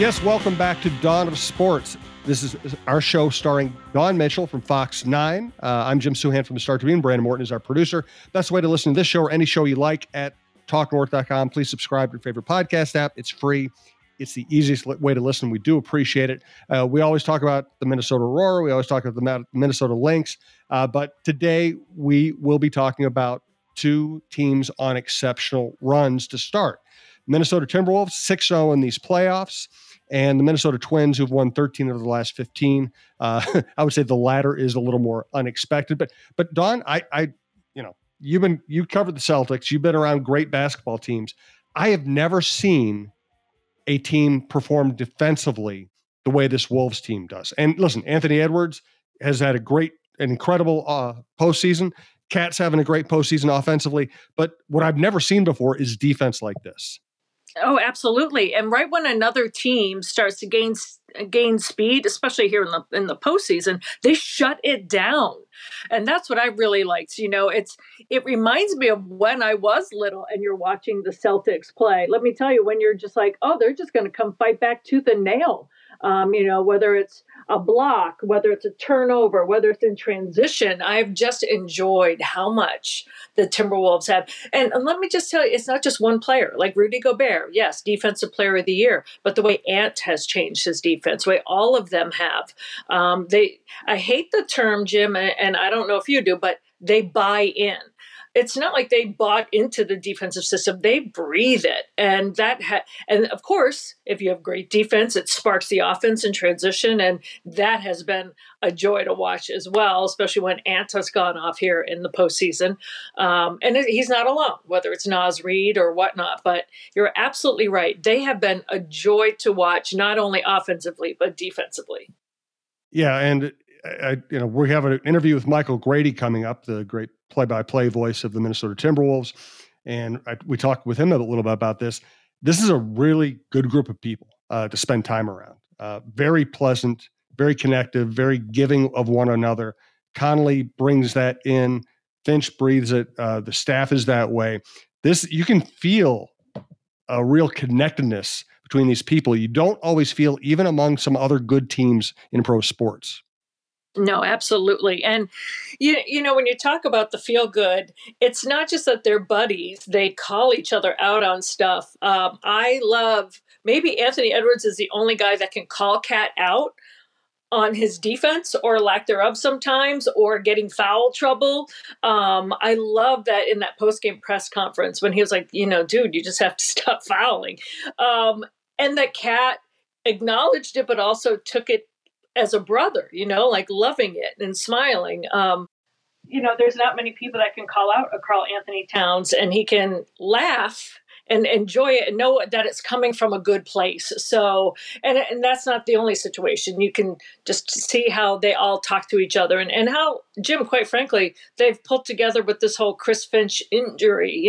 Yes, welcome back to Dawn of Sports. This is our show starring Dawn Mitchell from Fox 9. I'm Jim Suhan from the Star Tribune. Brandon Morton is our producer. Best way to listen to this show or any show you like at talknorth.com. Please subscribe to your favorite podcast app. It's free. It's the easiest way to listen. We do appreciate it. We always talk about the Minnesota Roar. We always talk about the Minnesota Lynx. But today we will be talking about two teams on exceptional runs to start. Minnesota Timberwolves, 6-0 in these playoffs, and the Minnesota Twins, who've won 13 of the last 15. I would say the latter is a little more unexpected. But Dawn, you covered the Celtics. You've been around great basketball teams. I have never seen a team perform defensively the way this Wolves team does. And listen, Anthony Edwards has had an incredible postseason. Cat's having a great postseason offensively. But what I've never seen before is defense like this. Oh, absolutely. And right when another team starts to gain speed, especially here in the postseason, they shut it down. And that's what I really liked. It reminds me of when I was little and you're watching the Celtics play. Let me tell you, when you're just like, oh, they're just going to come fight back tooth and nail. Whether it's a block, whether it's a turnover, whether it's in transition, I've just enjoyed how much the Timberwolves have. And let me just tell you, it's not just one player. Like Rudy Gobert, yes, Defensive Player of the Year, but the way Ant has changed his defense, the way all of them have. I hate the term, Jim, and I don't know if you do, but they buy in. It's not like they bought into the defensive system. They breathe it. And and of course, if you have great defense, it sparks the offense in transition. And that has been a joy to watch as well, especially when Ant has gone off here in the postseason. And he's not alone, whether it's Naz Reid or whatnot. But you're absolutely right. They have been a joy to watch, not only offensively, but defensively. Yeah, and we have an interview with Michael Grady coming up, the great play-by-play voice of the Minnesota Timberwolves, and we talked with him a little bit about this. This is a really good group of people to spend time around. Very pleasant, very connective, very giving of one another. Connolly brings that in. Finch breathes it. The staff is that way. You can feel a real connectedness between these people. You don't always feel even among some other good teams in pro sports. No, absolutely. And, when you talk about the feel good, it's not just that they're buddies. They call each other out on stuff. Maybe Anthony Edwards is the only guy that can call Cat out on his defense or lack thereof sometimes, or getting foul trouble. I love that in that post-game press conference when he was like, dude, you just have to stop fouling. And that Cat acknowledged it, but also took it as a brother, like loving it and smiling. There's not many people that can call out Karl Anthony Towns, and he can laugh and enjoy it and know that it's coming from a good place. So, and that's not the only situation. You can just see how they all talk to each other and how, Jim, quite frankly, they've pulled together with this whole Chris Finch injury,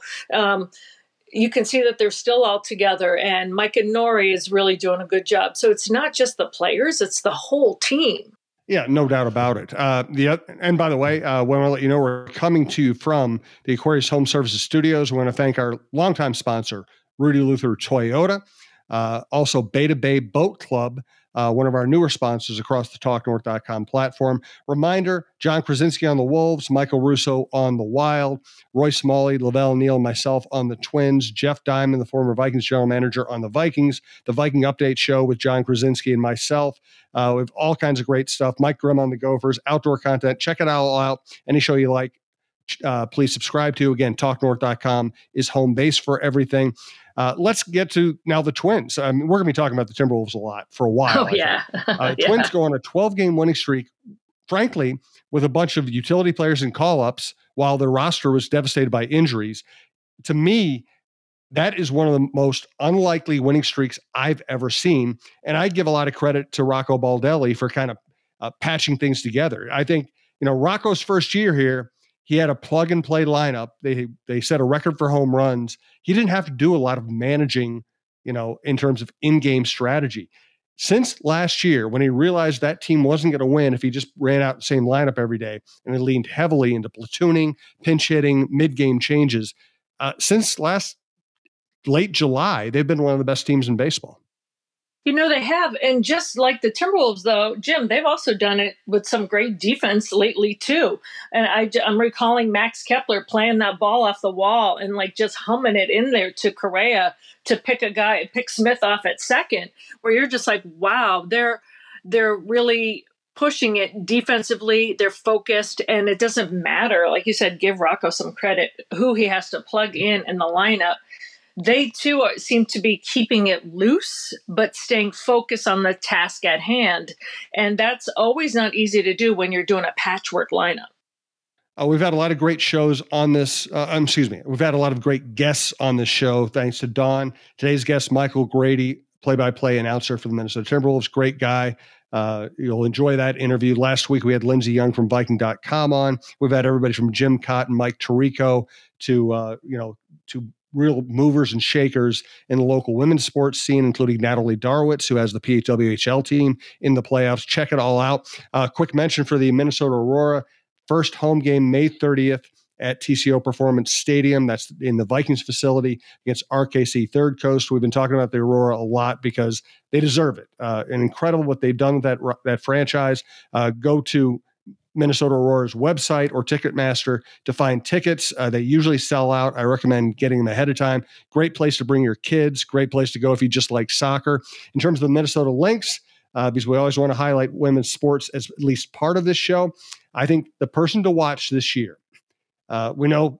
you can see that they're still all together, and Mike and Nori is really doing a good job. So it's not just the players, it's the whole team. Yeah, no doubt about it. And by the way, I want to let you know we're coming to you from the Aquarius Home Services Studios. We want to thank our longtime sponsor, Rudy Luther Toyota. Also, Beta Bay Boat Club, one of our newer sponsors across the TalkNorth.com platform. Reminder, John Krasinski on the Wolves, Michael Russo on the Wild, Roy Smalley, Lavelle Neal, myself on the Twins, Jeff Diamond, the former Vikings general manager, on the Vikings, the Viking Update Show with John Krasinski and myself. We have all kinds of great stuff. Mike Grimm on the Gophers, outdoor content. Check it all out. Any show you like, please subscribe to. Again, TalkNorth.com is home base for everything. Let's get to now the Twins. We're going to be talking about the Timberwolves a lot for a while. Oh, yeah. Twins go on a 12-game winning streak, frankly, with a bunch of utility players and call-ups while their roster was devastated by injuries. To me, that is one of the most unlikely winning streaks I've ever seen. And I give a lot of credit to Rocco Baldelli for kind of patching things together. I think, Rocco's first year here, he had a plug-and-play lineup. They set a record for home runs. He didn't have to do a lot of managing, in terms of in-game strategy. Since last year, when he realized that team wasn't going to win if he just ran out the same lineup every day, and he leaned heavily into platooning, pinch hitting, mid-game changes, since late July, they've been one of the best teams in baseball. They have. And just like the Timberwolves, though, Jim, they've also done it with some great defense lately, too. And I'm recalling Max Kepler playing that ball off the wall and like just humming it in there to Correa to pick Smith off at second, where you're just like, wow, they're really pushing it defensively. They're focused, and it doesn't matter. Like you said, give Rocco some credit, who he has to plug in the lineup. They too seem to be keeping it loose, but staying focused on the task at hand. And that's always not easy to do when you're doing a patchwork lineup. We've had a lot of great shows on this. We've had a lot of great guests on this show. Thanks to Dawn. Today's guest, Michael Grady, play-by-play announcer for the Minnesota Timberwolves. Great guy. You'll enjoy that interview. Last week, we had Lindsey Young from Viking.com on. We've had everybody from Jim Cotton, Mike Tirico to real movers and shakers in the local women's sports scene, including Natalie Darwitz, who has the PHWHL team in the playoffs. Check it all out. Quick mention for the Minnesota Aurora. First home game, May 30th at TCO Performance Stadium. That's in the Vikings facility against RKC Third Coast. We've been talking about the Aurora a lot because they deserve it. And incredible what they've done with that franchise. Go to Minnesota Aurora's website or Ticketmaster to find tickets. They usually sell out. I recommend getting them ahead of time. Great place to bring your kids. Great place to go if you just like soccer. In terms of the Minnesota Lynx, because we always want to highlight women's sports as at least part of this show, I think the person to watch this year, we know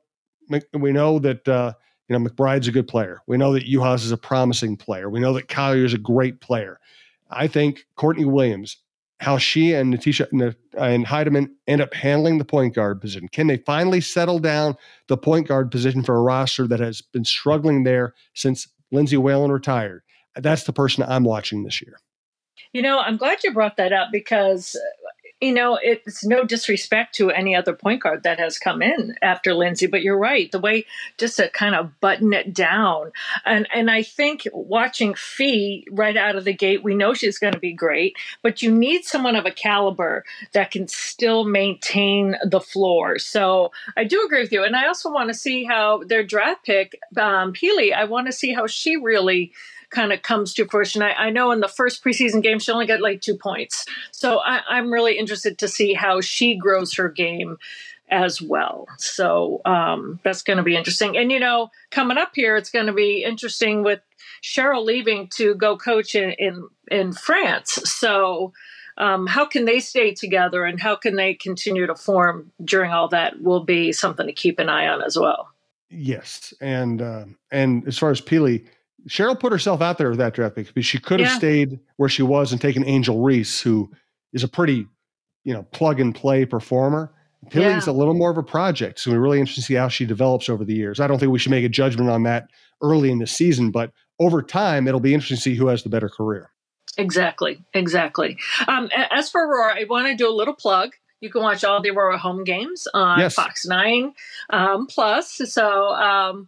that McBride's a good player. We know that Juhas is a promising player. We know that Collier is a great player. I think Courtney Williams, how she and Natisha and Heidemann end up handling the point guard position. Can they finally settle down the point guard position for a roster that has been struggling there since Lindsay Whalen retired? That's the person I'm watching this year. I'm glad you brought that up because it's no disrespect to any other point guard that has come in after Lindsay, but you're right. The way just to kind of button it down. And I think watching Fee right out of the gate, we know she's going to be great, but you need someone of a caliber that can still maintain the floor. So I do agree with you. And I also want to see how their draft pick, Peely, I want to see how she really kind of comes to fruition. I know in the first preseason game, she only got like 2 points. So I'm really interested to see how she grows her game as well. So that's going to be interesting. And, coming up here, it's going to be interesting with Cheryl leaving to go coach in France. So how can they stay together and how can they continue to form during all that will be something to keep an eye on as well. Yes. And as far as Peely, Cheryl put herself out there with that draft pick because she could have stayed where she was and taken Angel Reese, who is a pretty, plug and play performer. Peely's a little more of a project. So we're really interested to see how she develops over the years. I don't think we should make a judgment on that early in the season, but over time, it'll be interesting to see who has the better career. Exactly. As for Aurora, I want to do a little plug. You can watch all the Aurora home games on Fox 9 Plus. So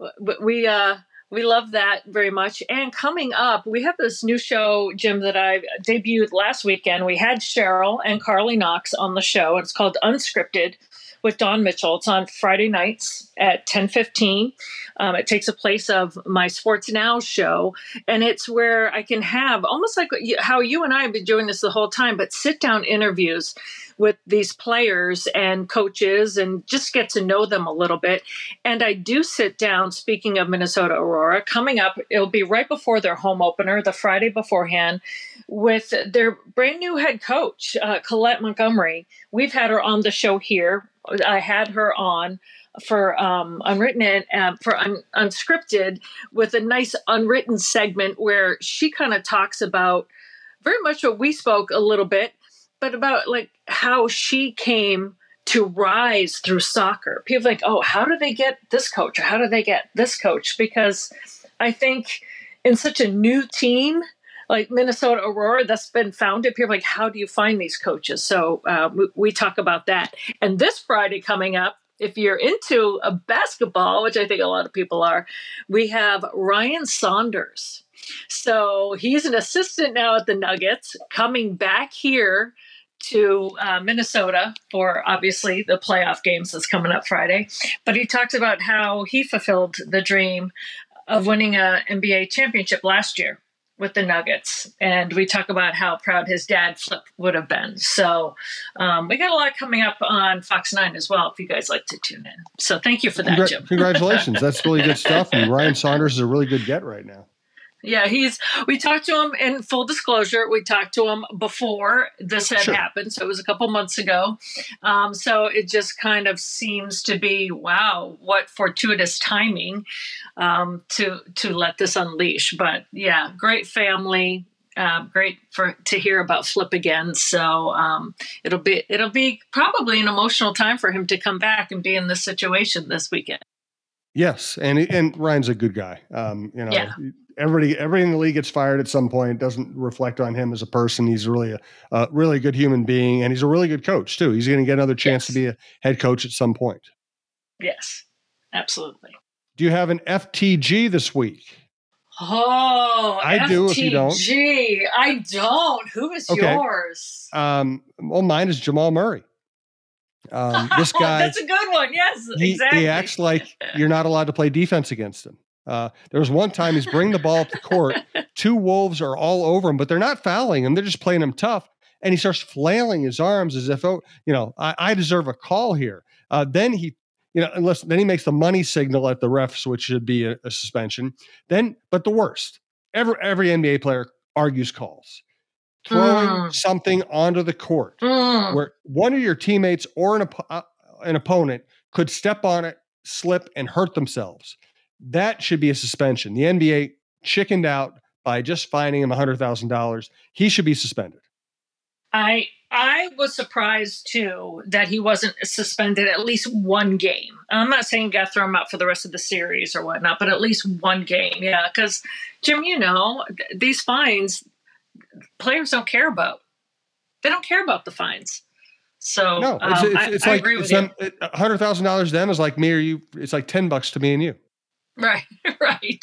we love that very much. And coming up, we have this new show, Jim, that I debuted last weekend. We had Cheryl and Carly Knox on the show. It's called Unscripted with Dawn Mitchell. It's on Friday nights at 10:15. It takes a place of my Sports Now show. And it's where I can have almost like how you and I have been doing this the whole time, but sit down interviews with these players and coaches and just get to know them a little bit. And I do sit down, speaking of Minnesota Aurora, coming up, it'll be right before their home opener, the Friday beforehand, with their brand new head coach, Colette Montgomery. We've had her on the show here. I had her on for Unwritten and for Unscripted with a nice unwritten segment where she kind of talks about very much what we spoke a little bit, but about like how she came to rise through soccer. People think, oh, how do they get this coach? Or how do they get this coach? Because I think in such a new team like Minnesota Aurora that's been founded, people are like, how do you find these coaches? So we talk about that. And this Friday coming up, if you're into a basketball, which I think a lot of people are, we have Ryan Saunders. So he's an assistant now at the Nuggets, coming back here to Minnesota for obviously the playoff games that's coming up Friday. But he talks about how he fulfilled the dream of winning an NBA championship last year with the Nuggets, and we talk about how proud his dad Flip would have been. So we got a lot coming up on Fox 9 as well, if you guys like to tune in. So thank you for that, Jim. Congratulations. That's really good stuff. And Ryan Saunders is a really good get right now. Yeah, we talked to him, in full disclosure, we talked to him before this had happened. So it was a couple months ago. So it just kind of seems to be, wow, what fortuitous timing to let this unleash. But yeah, great family. Great to hear about Flip again. So it'll be probably an emotional time for him to come back and be in this situation this weekend. Yes, and Ryan's a good guy. Everybody in the league gets fired at some point. It doesn't reflect on him as a person. He's really a really good human being, and he's a really good coach too. He's going to get another chance to be a head coach at some point. Yes, absolutely. Do you have an FTG this week? Oh, I FTG. Do. If you don't, I don't. Who is yours? Well, mine is Jamal Murray. This guy, that's a good one. Yes, exactly. He acts like you're not allowed to play defense against him. There was one time he's bringing the ball up the court. Two Wolves are all over him, but they're not fouling him. They're just playing him tough. And he starts flailing his arms as if, I deserve a call here. Then he makes the money signal at the refs, which should be a suspension. But the worst, every NBA player argues calls. Throwing something onto the court where one of your teammates or an opponent could step on it, slip, and hurt themselves. That should be a suspension. The NBA chickened out by just fining him $100,000. He should be suspended. I was surprised too that he wasn't suspended at least one game. I'm not saying got to throw him out for the rest of the series or whatnot, but at least one game. Yeah, because Jim, these fines, players don't care about. They don't care about the fines. So no, it's like $100,000 to them is like me or you. It's like $10 to me and you. Right. And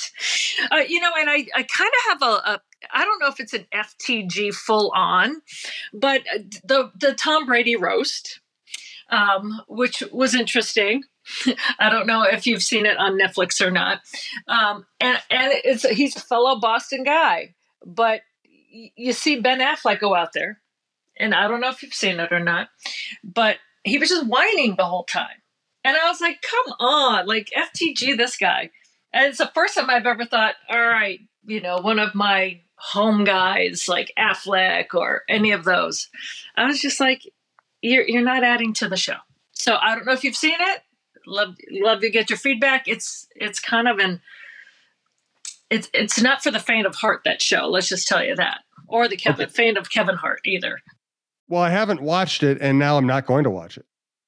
I kind of have I don't know if it's an FTG full on, but the Tom Brady roast, which was interesting. I don't know if you've seen it on Netflix or not. And he's a fellow Boston guy, but you see Ben Affleck go out there, and I don't know if you've seen it or not, but he was just whining the whole time. And I was like, come on, like FTG this guy. And it's the first time I've ever thought, all right, one of my home guys like Affleck or any of those. I was just like, you're not adding to the show. So I don't know if you've seen it. Love to get your feedback. It's kind of it's not for the faint of heart, that show. Let's just tell you that. Or the faint of Kevin Hart either. Well, I haven't watched it, and now I'm not going to watch it.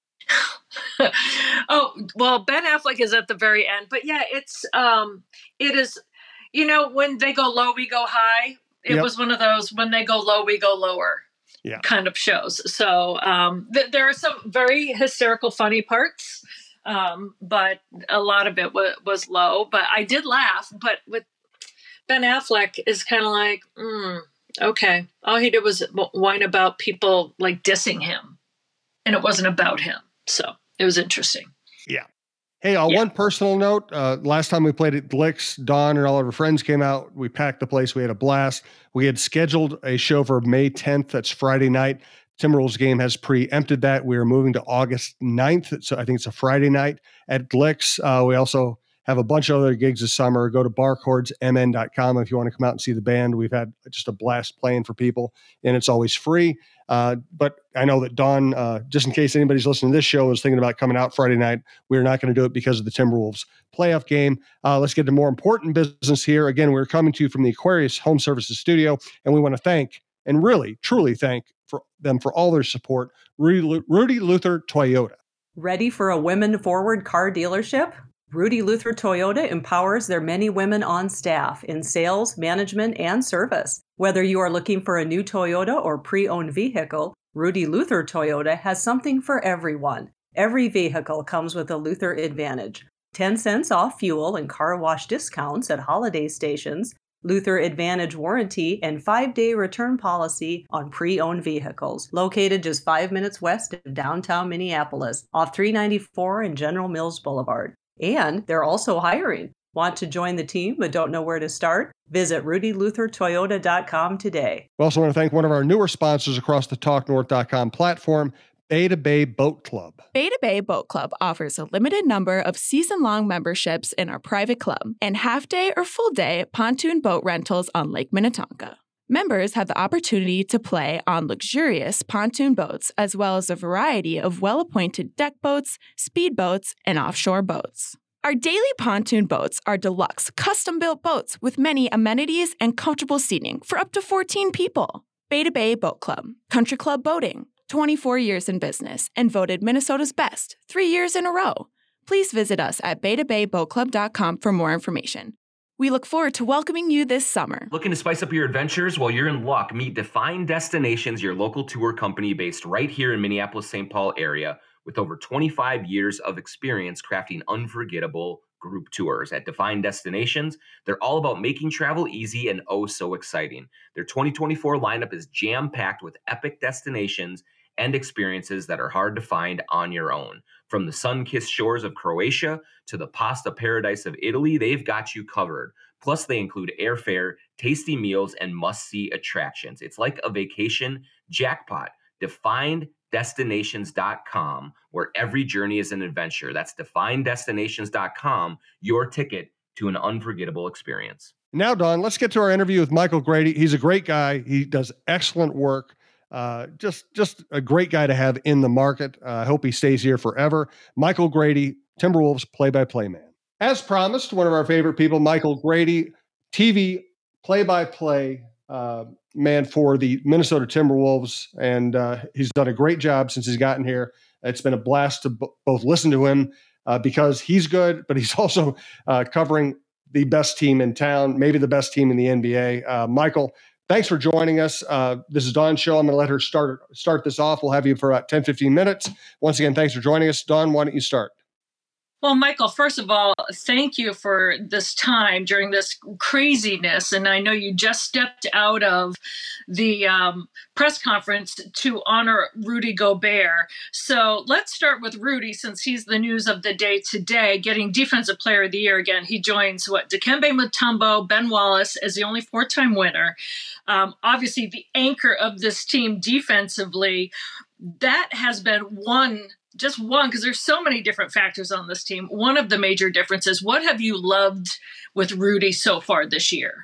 Oh, well, Ben Affleck is at the very end, but yeah, it is, when they go low, we go high. It was one of those, when they go low, we go lower kind of shows. So there are some very hysterical, funny parts, but a lot of it was low, but I did laugh. But with Ben Affleck is kind of like, okay. All he did was whine about people like dissing him, and it wasn't about him. So it was interesting. Yeah. Hey, one personal note. Last time we played at Glicks, Dawn and all of her friends came out. We packed the place. We had a blast. We had scheduled a show for May 10th. That's Friday night. Timberwolves game has preempted that. We are moving to August 9th. So I think it's a Friday night at Glicks. We also have a bunch of other gigs this summer. Go to barcordsmn.com if you want to come out and see the band. We've had just a blast playing for people, and it's always free. But I know that Dawn, just in case anybody's listening to this show is thinking about coming out Friday night, we're not going to do it because of the Timberwolves playoff game. Let's get to more important business here. Again, we're coming to you from the Aquarius Home Services studio, and we want to thank and really, truly thank them for all their support. Rudy Luther Toyota. Ready for a women-forward car dealership? Rudy Luther Toyota empowers their many women on staff in sales, management, and service. Whether you are looking for a new Toyota or pre-owned vehicle, Rudy Luther Toyota has something for everyone. Every vehicle comes with a Luther Advantage. 10 cents off fuel and car wash discounts at holiday stations, Luther Advantage warranty, and 5-day return policy on pre-owned vehicles. Located just 5 minutes west of downtown Minneapolis, off 394 and General Mills Boulevard. And they're also hiring. Want to join the team but don't know where to start? Visit RudyLutherToyota.com today. We also want to thank one of our newer sponsors across the TalkNorth.com platform, Beta Bay Boat Club. Beta Bay Boat Club offers a limited number of season-long memberships in our private club and half-day or full-day pontoon boat rentals on Lake Minnetonka. Members have the opportunity to play on luxurious pontoon boats as well as a variety of well-appointed deck boats, speedboats, and offshore boats. Our daily pontoon boats are deluxe, custom-built boats with many amenities and comfortable seating for up to 14 people. Beta Bay Boat Club, Country Club Boating, 24 years in business, and voted Minnesota's best 3 years in a row. Please visit us at betabayboatclub.com for more information. We look forward to welcoming you this summer. Looking to spice up your adventures? Well, you're in luck. Meet Define Destinations, your local tour company based right here in Minneapolis-St. Paul area with over 25 years of experience crafting unforgettable group tours. At Define Destinations, they're all about making travel easy and oh so exciting. Their 2024 lineup is jam-packed with epic destinations and experiences that are hard to find on your own. From the sun-kissed shores of Croatia to the pasta paradise of Italy, they've got you covered. Plus, they include airfare, tasty meals, and must-see attractions. It's like a vacation jackpot. DefineDestinations.com, where every journey is an adventure. That's DefineDestinations.com, your ticket to an unforgettable experience. Now, Don, let's get to our interview with Michael Grady. He's a great guy. He does excellent work. Just a great guy to have in the market. I hope he stays here forever. Michael Grady, Timberwolves play-by-play man. As promised, one of our favorite people, Michael Grady, TV play-by-play man for the Minnesota Timberwolves, and he's done a great job since he's gotten here. It's been a blast to both listen to him because he's good, but he's also covering the best team in town, maybe the best team in the NBA. Michael, thanks for joining us. This is Dawn's show. I'm going to let her start this off. We'll have you for about 10, 15 minutes. Once again, thanks for joining us. Dawn, why don't you start? Well, Michael, first of all, thank you for this time during this craziness. And I know you just stepped out of the press conference to honor Rudy Gobert. So let's start with Rudy, since he's the news of the day today, getting Defensive Player of the Year again. He joins Dikembe Mutombo, Ben Wallace as the only four-time winner. Obviously, the anchor of this team defensively. That has been just one, because there's so many different factors on this team. One of the major differences, what have you loved with Rudy so far this year?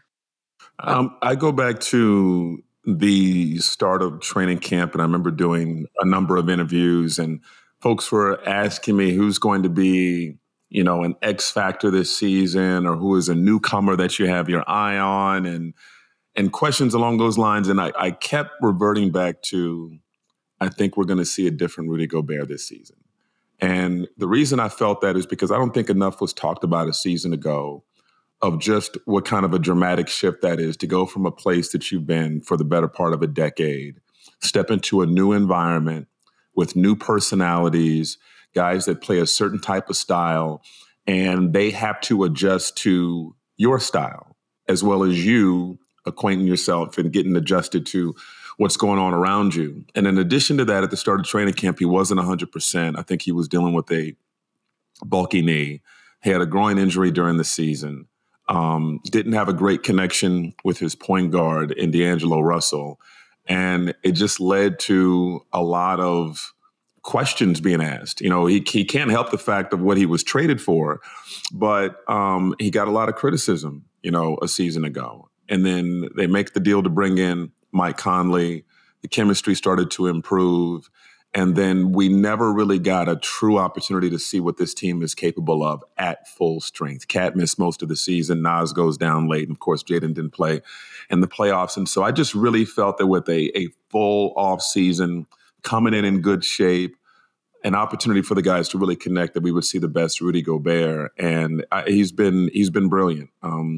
I go back to the start of training camp, and I remember doing a number of interviews, and folks were asking me who's going to be, an X factor this season, or who is a newcomer that you have your eye on, and questions along those lines. And I kept reverting back to, I think we're going to see a different Rudy Gobert this season. And the reason I felt that is because I don't think enough was talked about a season ago of just what kind of a dramatic shift that is to go from a place that you've been for the better part of a decade, step into a new environment with new personalities, guys that play a certain type of style, and they have to adjust to your style, as well as you acquainting yourself and getting adjusted to what's going on around you. And in addition to that, at the start of training camp, he wasn't 100%. I think he was dealing with a bulky knee. He had a groin injury during the season. Didn't have a great connection with his point guard in D'Angelo Russell. And it just led to a lot of questions being asked. He can't help the fact of what he was traded for, but he got a lot of criticism, a season ago. And then they make the deal to bring in Mike Conley. The chemistry started to improve. And then we never really got a true opportunity to see what this team is capable of at full strength. Cat missed most of the season. Nas goes down late. And of course, Jaden didn't play in the playoffs. And so I just really felt that with a full off season, coming in good shape, an opportunity for the guys to really connect, that we would see the best Rudy Gobert. And he's been brilliant.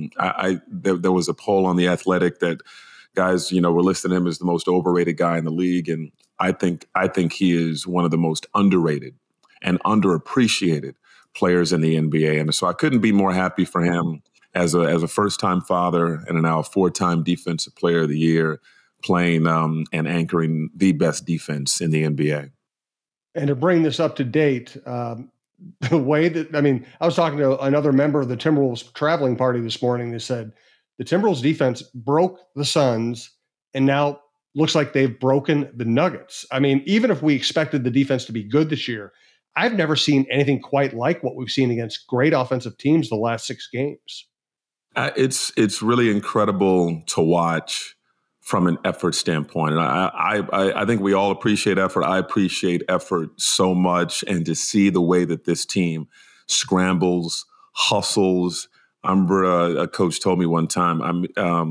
There was a poll on The Athletic that guys, were listing him as the most overrated guy in the league. And I think he is one of the most underrated and underappreciated players in the NBA. And so I couldn't be more happy for him as a first-time father and now a four-time Defensive Player of the Year, playing and anchoring the best defense in the NBA. And to bring this up to date, the way that, I was talking to another member of the Timberwolves traveling party this morning. They said the Timberwolves defense broke the Suns and now looks like they've broken the Nuggets. Even if we expected the defense to be good this year, I've never seen anything quite like what we've seen against great offensive teams the last 6 games. It's really incredible to watch from an effort standpoint. And I think we all appreciate effort. I appreciate effort so much. And to see the way that this team scrambles, hustles. I remember a coach told me one time,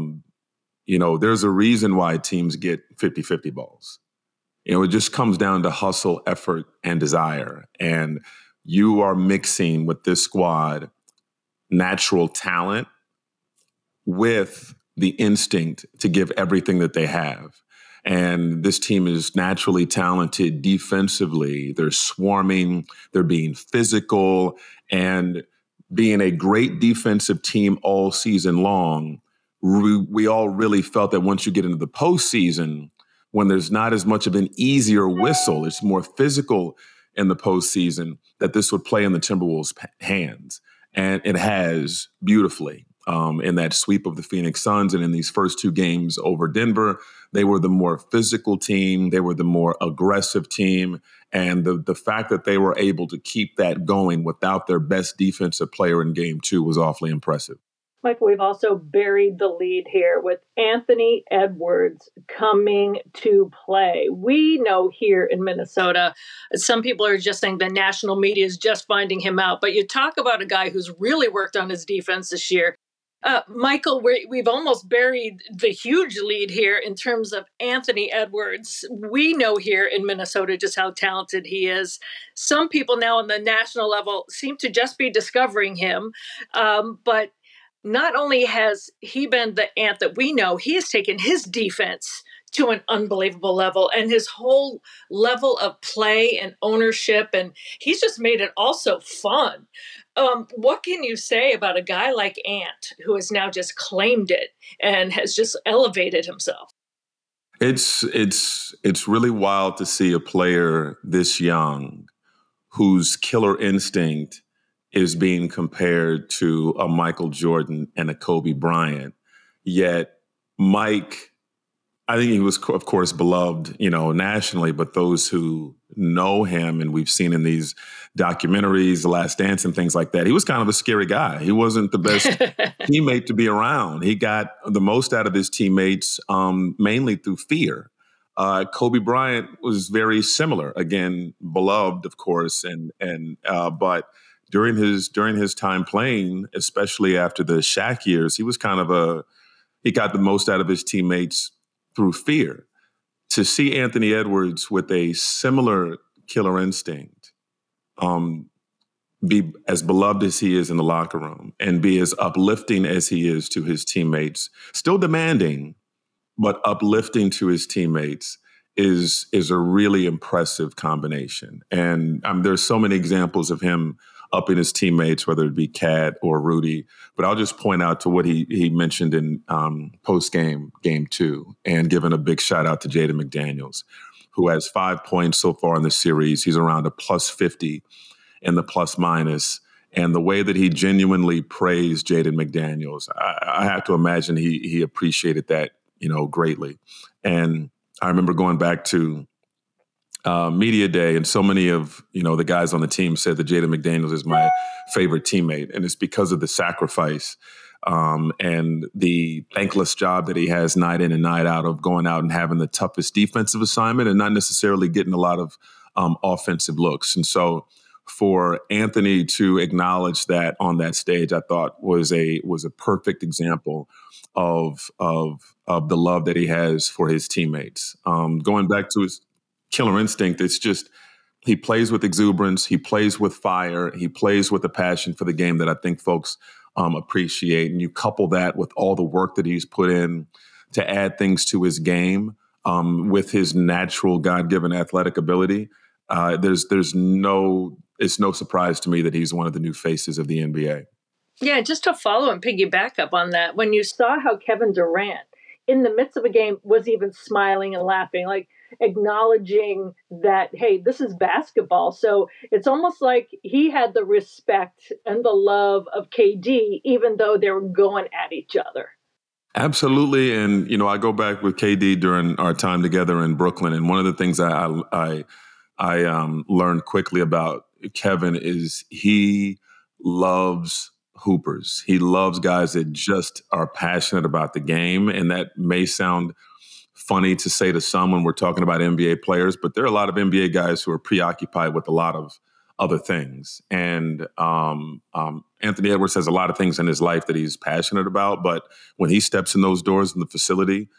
there's a reason why teams get 50-50 balls. It just comes down to hustle, effort, and desire. And you are mixing with this squad natural talent with the instinct to give everything that they have. And this team is naturally talented defensively. They're swarming, they're being physical, and being a great defensive team all season long. We all really felt that once you get into the postseason, when there's not as much of an easier whistle, it's more physical in the postseason, that this would play in the Timberwolves' hands. And it has beautifully. In that sweep of the Phoenix Suns and in these first 2 games over Denver, they were the more physical team. They were the more aggressive team. And the fact that they were able to keep that going without their best defensive player in game 2 was awfully impressive. Michael, we've also buried the lead here with Anthony Edwards coming to play. We know here in Minnesota, some people are just saying the national media is just finding him out. But you talk about a guy who's really worked on his defense this year. Michael, we've almost buried the huge lead here in terms of Anthony Edwards. We know here in Minnesota just how talented he is. Some people now on the national level seem to just be discovering him. But not only has he been the Ant that we know, he has taken his defense to an unbelievable level and his whole level of play and ownership. And he's just made it also fun. What can you say about a guy like Ant, who has now just claimed it and has just elevated himself? It's really wild to see a player this young whose killer instinct is being compared to a Michael Jordan and a Kobe Bryant. Yet Mike, I think he was, of course, beloved, nationally, but those who know him, and we've seen in these documentaries, The Last Dance and things like that, he was kind of a scary guy. He wasn't the best teammate to be around. He got the most out of his teammates, mainly through fear. Kobe Bryant was very similar. Again, beloved, of course, but during his time playing, especially after the Shaq years, he was he got the most out of his teammates through fear. To see Anthony Edwards with a similar killer instinct, be as beloved as he is in the locker room and be as uplifting as he is to his teammates, still demanding, but uplifting to his teammates is a really impressive combination. And there's so many examples of him upping his teammates, whether it be Cat or Rudy. But I'll just point out to what he mentioned in post-game, game 2, and giving a big shout out to Jaden McDaniels, who has 5 points so far in the series. He's around a plus 50 in the plus minus. And the way that he genuinely praised Jaden McDaniels, I have to imagine he appreciated that, greatly. And I remember going back to media day, and so many of the guys on the team said that Jaden McDaniels is my favorite teammate, and it's because of the sacrifice and the thankless job that he has night in and night out of going out and having the toughest defensive assignment and not necessarily getting a lot of offensive looks. And so for Anthony to acknowledge that on that stage, I thought was a perfect example of the love that he has for his teammates. Going back to his killer instinct, it's just he plays with exuberance, he plays with fire, he plays with a passion for the game that I think folks appreciate. And you couple that with all the work that he's put in to add things to his game with his natural God-given athletic ability. It's no surprise to me that he's one of the new faces of the NBA. Yeah, just to follow and piggyback up on that, when you saw how Kevin Durant in the midst of a game was even smiling and laughing, like acknowledging that, hey, this is basketball. So it's almost like he had the respect and the love of KD, even though they were going at each other. Absolutely. And, I go back with KD during our time together in Brooklyn. And one of the things I learned quickly about Kevin is he loves hoopers. He loves guys that just are passionate about the game. And that may sound funny to say to some when we're talking about NBA players, but there are a lot of NBA guys who are preoccupied with a lot of other things. And Anthony Edwards has a lot of things in his life that he's passionate about, but when he steps in those doors in the facility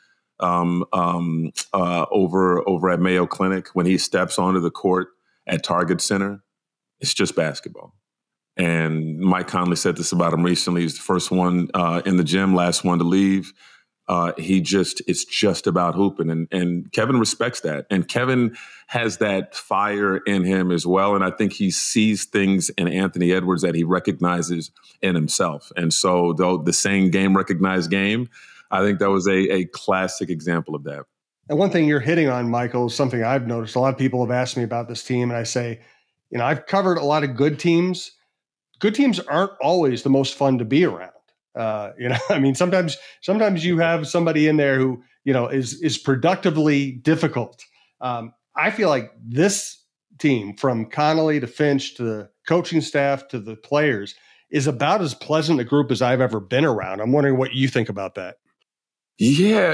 over at Mayo Clinic, when he steps onto the court at Target Center, it's just basketball. And Mike Conley said this about him recently. He's the first one in the gym, last one to leave. It's just about hooping. And Kevin respects that. And Kevin has that fire in him as well. And I think he sees things in Anthony Edwards that he recognizes in himself. And so though the saying game recognized game, I think that was a classic example of that. And one thing you're hitting on, Michael, is something I've noticed. A lot of people have asked me about this team. And I say, I've covered a lot of good teams. Good teams aren't always the most fun to be around. Sometimes you have somebody in there who, is productively difficult. I feel like this team, from Connolly to Finch to the coaching staff to the players, is about as pleasant a group as I've ever been around. I'm wondering what you think about that. Yeah,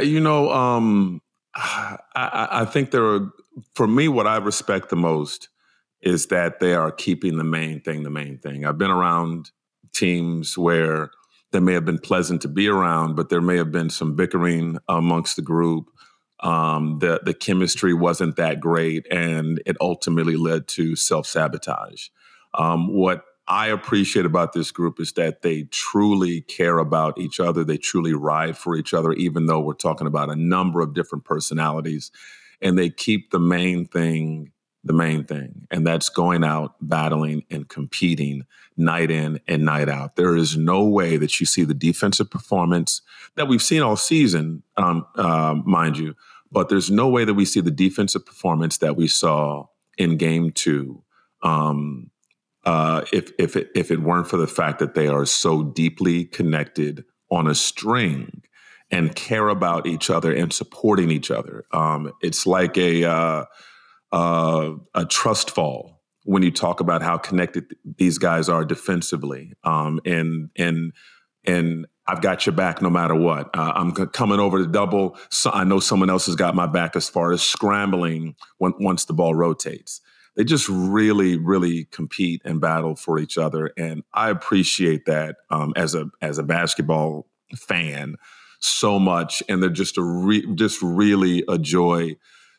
I think for me, what I respect the most is that they are keeping the main thing. I've been around teams where they may have been pleasant to be around, but there may have been some bickering amongst the group. The chemistry wasn't that great, and it ultimately led to self-sabotage. What I appreciate about this group is that they truly care about each other. They truly ride for each other, even though we're talking about a number of different personalities. And they keep the main thing, and that's going out, battling, and competing night in and night out. There is no way that you see the defensive performance that we've seen all season, mind you, but there's no way that we see the defensive performance that we saw in Game 2 if it weren't for the fact that they are so deeply connected on a string and care about each other and supporting each other. It's like a trust fall when you talk about how connected these guys are defensively. And I've got your back no matter what. I'm coming over to double. So I know someone else has got my back as far as scrambling once the ball rotates. They just really, really compete and battle for each other. And I appreciate that as a basketball fan so much. And they're just really a joy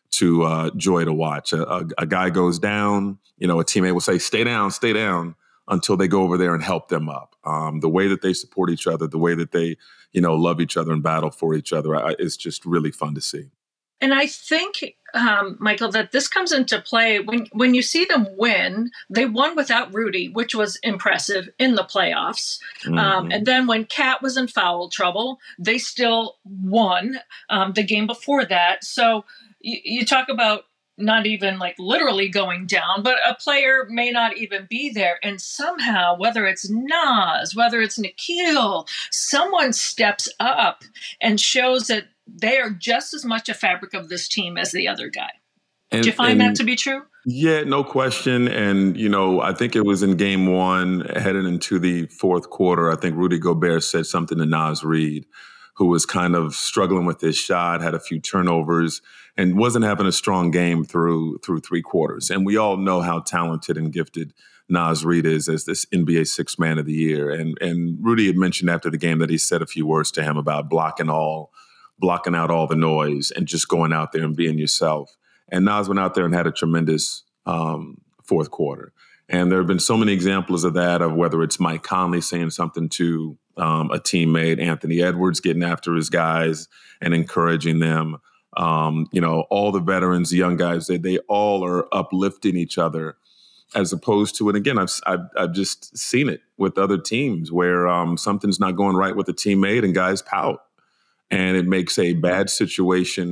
to watch. A guy goes down, a teammate will say, stay down until they go over there and help them up. The way that they support each other, the way that they, love each other and battle for each other, it's just really fun to see. And I think, Michael, that this comes into play when you see them win. They won without Rudy, which was impressive in the playoffs. Mm-hmm. And then when Cat was in foul trouble, they still won the game before that. So you talk about not even like literally going down, but a player may not even be there. And somehow, whether it's Naz, whether it's Nickeil, someone steps up and shows that they are just as much a fabric of this team as the other guy. Do you find that to be true? Yeah, no question. And, I think it was in Game 1, headed into the fourth quarter, I think Rudy Gobert said something to Naz Reid, who was kind of struggling with his shot, had a few turnovers, and wasn't having a strong game through three quarters. And we all know how talented and gifted Naz Reid is as this NBA Sixth Man of the Year. And Rudy had mentioned after the game that he said a few words to him about blocking out all the noise and just going out there and being yourself. And Naz went out there and had a tremendous fourth quarter. And there have been so many examples of that, of whether it's Mike Conley saying something to a teammate, Anthony Edwards getting after his guys and encouraging them. All the veterans, the young guys, they all are uplifting each other, as opposed to, and again, I've just seen it with other teams where something's not going right with a teammate and guys pout. And it makes a bad situation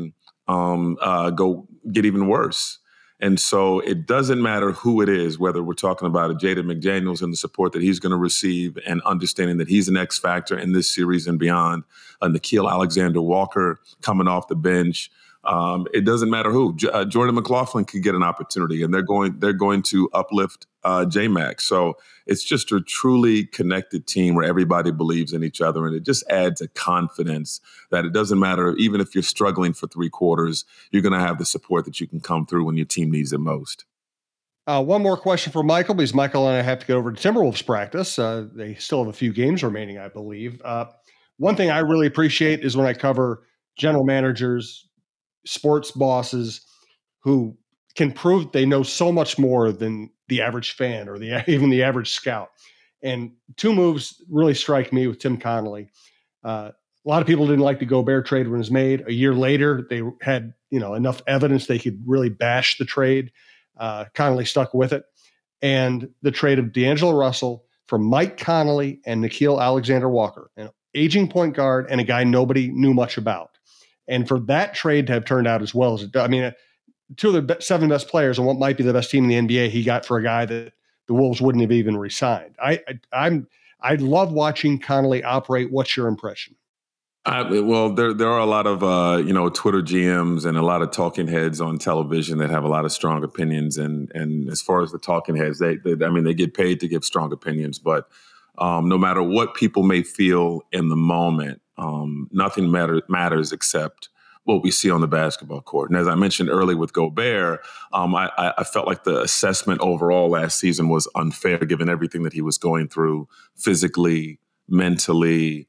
go get even worse. And so it doesn't matter who it is, whether we're talking about a Jaden McDaniels and the support that he's going to receive and understanding that he's an X factor in this series and beyond, a Nickeil Alexander-Walker coming off the bench. It doesn't matter who. Jordan McLaughlin could get an opportunity, and they're going to uplift J-Mac. So it's just a truly connected team where everybody believes in each other, and it just adds a confidence that it doesn't matter, even if you're struggling for 3 quarters, you're going to have the support that you can come through when your team needs it most. One more question for Michael, because Michael and I have to go over to Timberwolves practice. They still have a few games remaining, I believe. One thing I really appreciate is when I cover general managers, sports bosses who can prove they know so much more than the average fan or even the average scout. And 2 moves really strike me with Tim Connelly. A lot of people didn't like the Gobert trade when it was made. A year later, they had enough evidence they could really bash the trade. Connelly stuck with it. And the trade of D'Angelo Russell for Mike Conley and Nickeil Alexander-Walker, an aging point guard and a guy nobody knew much about. And for that trade to have turned out as well as it does, 2 of the 7 best players and what might be the best team in the NBA, he got for a guy that the Wolves wouldn't have even re-signed. I love watching Connelly operate. What's your impression? Well, there are a lot of Twitter GMs and a lot of talking heads on television that have a lot of strong opinions. And as far as the talking heads, they get paid to give strong opinions. But no matter what people may feel in the moment, nothing matters except what we see on the basketball court. And as I mentioned earlier with Gobert, I felt like the assessment overall last season was unfair given everything that he was going through physically, mentally,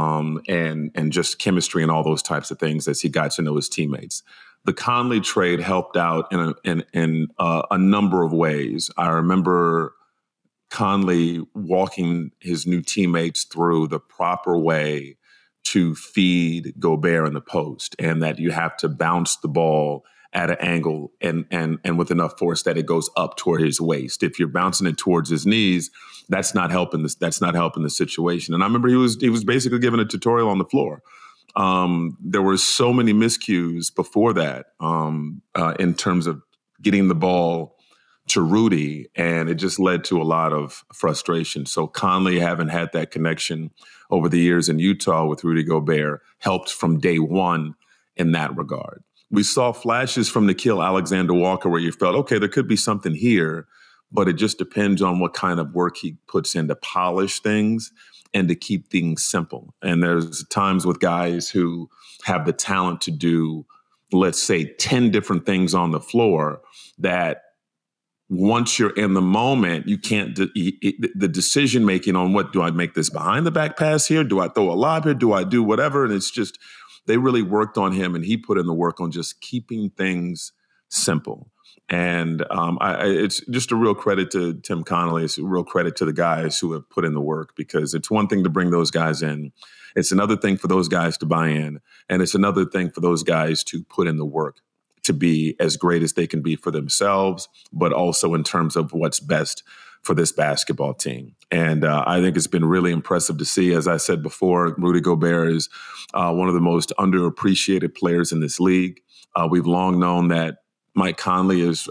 and just chemistry and all those types of things as he got to know his teammates. The Conley trade helped out in a number of ways. I remember Conley walking his new teammates through the proper way to feed Gobert in the post, and that you have to bounce the ball at an angle and with enough force that it goes up toward his waist. If you're bouncing it towards his knees, that's not helping the situation. And I remember he was basically giving a tutorial on the floor. There were so many miscues before that in terms of getting the ball to Rudy, and it just led to a lot of frustration. So Conley, having had that connection over the years in Utah with Rudy Gobert, helped from day one in that regard. We saw flashes from Nickeil Alexander-Walker where you felt, okay, there could be something here, but it just depends on what kind of work he puts in to polish things and to keep things simple. And there's times with guys who have the talent to do, let's say, 10 different things on the floor that once you're in the moment, you can't, the decision making on what, do I make this behind the back pass here? Do I throw a lob here? Do I do whatever? And it's just, they really worked on him, and he put in the work on just keeping things simple. And it's just a real credit to Tim Connelly. It's a real credit to the guys who have put in the work, because it's one thing to bring those guys in. It's another thing for those guys to buy in. And it's another thing for those guys to put in the work to be as great as they can be for themselves, but also in terms of what's best for this basketball team. And I think it's been really impressive to see. As I said before, Rudy Gobert is one of the most underappreciated players in this league. We've long known that Mike Conley is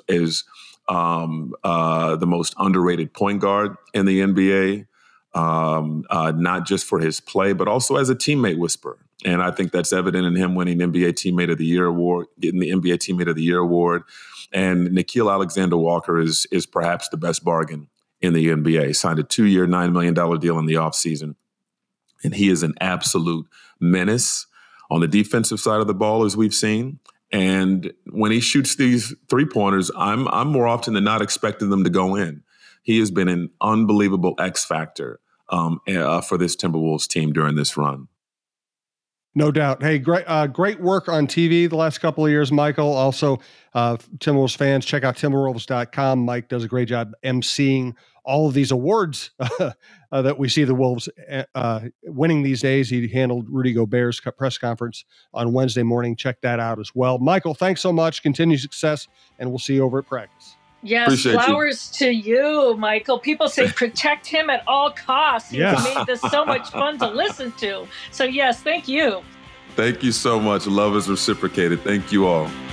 the most underrated point guard in the NBA, not just for his play, but also as a teammate whisperer. And I think that's evident in him winning NBA Teammate of the Year award, getting the NBA Teammate of the Year award. And Nickeil Alexander-Walker is perhaps the best bargain in the NBA. Signed a 2-year, $9 million deal in the offseason. And he is an absolute menace on the defensive side of the ball, as we've seen. And when he shoots these 3-pointers, I'm more often than not expecting them to go in. He has been an unbelievable X factor for this Timberwolves team during this run. No doubt. Hey, great work on TV the last couple of years, Michael. Also, Timberwolves fans, check out Timberwolves.com. Mike does a great job emceeing all of these awards that we see the Wolves winning these days. He handled Rudy Gobert's press conference on Wednesday morning. Check that out as well. Michael, thanks so much. Continued success, and we'll see you over at practice. Yes, Appreciate flowers to you, Michael. People say protect him at all costs. He's made this so much fun to listen to. So yes, thank you. Thank you so much. Love is reciprocated. Thank you all.